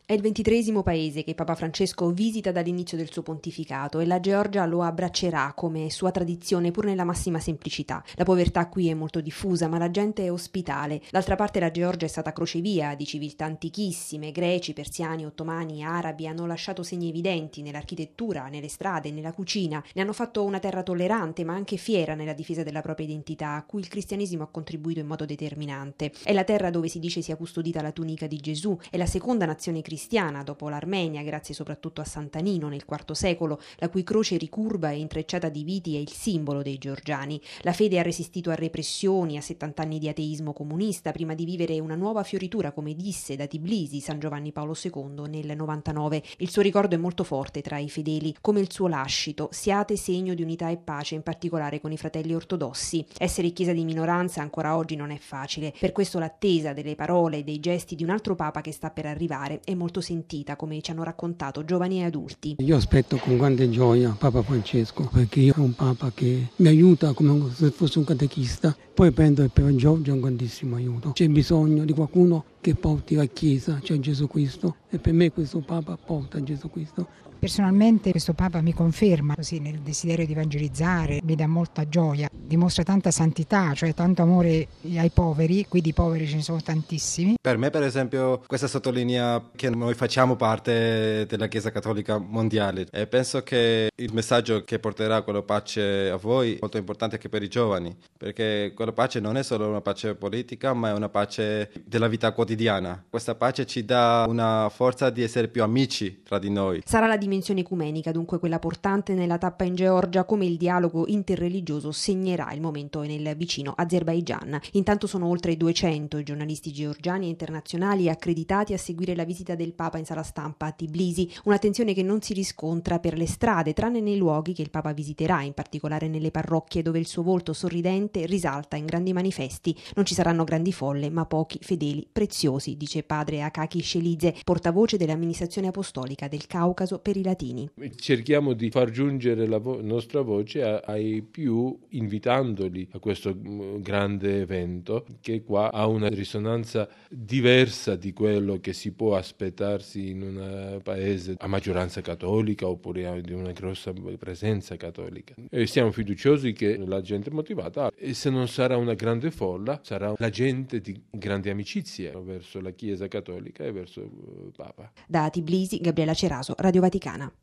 È il 23° paese che Papa Francesco visita dall'inizio del suo pontificato e la Georgia lo abbraccerà come sua tradizione pur nella massima semplicità. La povertà qui è molto diffusa, ma la gente è ospitale. D'altra parte la Georgia è stata crocevia di civiltà antichissime, greci, persiani, ottomani, arabi, hanno lasciato segni evidenti nell'architettura, nelle strade, nella cucina. Ne hanno fatto una terra tollerante ma anche fiera nella difesa della propria identità, a cui il cristianesimo ha contribuito in modo determinante. È la terra dove si dice sia custodita la tunica di Gesù, è la seconda nazione cristiana dopo l'Armenia, grazie soprattutto a Sant'Anino nel IV secolo, la cui croce ricurva e intrecciata di viti è il simbolo dei georgiani. La fede ha resistito a repressioni, a 70 anni di ateismo comunista, prima di vivere una nuova fioritura, come disse da Tbilisi San Giovanni Paolo II nel 99. Il suo ricordo è molto forte tra i fedeli, come il suo lascito: siate segno di unità e pace, in particolare con i fratelli ortodossi. Essere chiesa di minoranza ancora oggi non è facile, per questo l'attesa delle parole e dei gesti di un altro Papa che sta per arrivare è molto sentita, come ci hanno raccontato giovani e adulti. Io aspetto con grande gioia Papa Francesco, perché io è un Papa che mi aiuta come se fosse un catechista. Poi penso che per Giorgia è un grandissimo aiuto. C'è bisogno di qualcuno che porti la Chiesa, cioè Gesù Cristo, e per me questo Papa porta Gesù Cristo. Personalmente questo Papa mi conferma così nel desiderio di evangelizzare, mi dà molta gioia, dimostra tanta santità, cioè tanto amore ai poveri, qui di poveri ce ne sono tantissimi. Per me, per esempio, questa sottolinea che noi facciamo parte della Chiesa Cattolica Mondiale, e penso che il messaggio che porterà quella pace a voi è molto importante anche per i giovani, perché quella pace non è solo una pace politica, ma è una pace della vita quotidiana. Questa pace ci dà una forza di essere più amici tra di noi. Sarà la dimensione ecumenica, dunque quella portante nella tappa in Georgia, come il dialogo interreligioso segnerà il momento nel vicino Azerbaigian. Intanto sono oltre 200 i giornalisti georgiani e internazionali accreditati a seguire la visita del Papa in sala stampa a Tbilisi, un'attenzione che non si riscontra per le strade, tranne nei luoghi che il Papa visiterà, in particolare nelle parrocchie dove il suo volto sorridente risalta in grandi manifesti. Non ci saranno grandi folle, ma pochi fedeli preziosi, dice padre Akaki Shelidze, portavoce dell'amministrazione apostolica del Caucaso per i latini. Cerchiamo di far giungere la nostra voce ai più, invitandoli a questo grande evento che qua ha una risonanza diversa di quello che si può aspettarsi in un paese a maggioranza cattolica oppure di una grossa presenza cattolica. E siamo fiduciosi che la gente è motivata, e se non sarà una grande folla sarà la gente di grande amicizia verso la Chiesa cattolica e verso il Papa. Da Tbilisi, Gabriela Ceraso, Radio Vaticana.